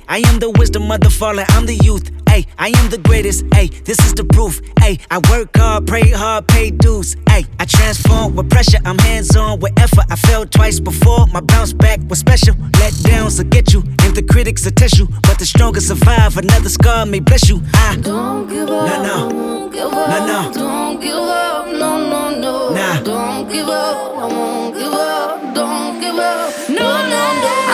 I am the wisdom of the fallen, I'm the youth. Ay, I am the greatest. Ay, this is the proof. Ay, I work hard, pray hard, pay dues. Ay, I transform with pressure, I'm hands-on with effort. I fell twice before, my bounce back was special. Let downs will get you, and the critics will test you. But the strongest survive, another scar may bless you. I don't give up, no, won't give up, no, don't give up, no, no, no, nah. don't give up, I won't give up, don't give up, no, no, no.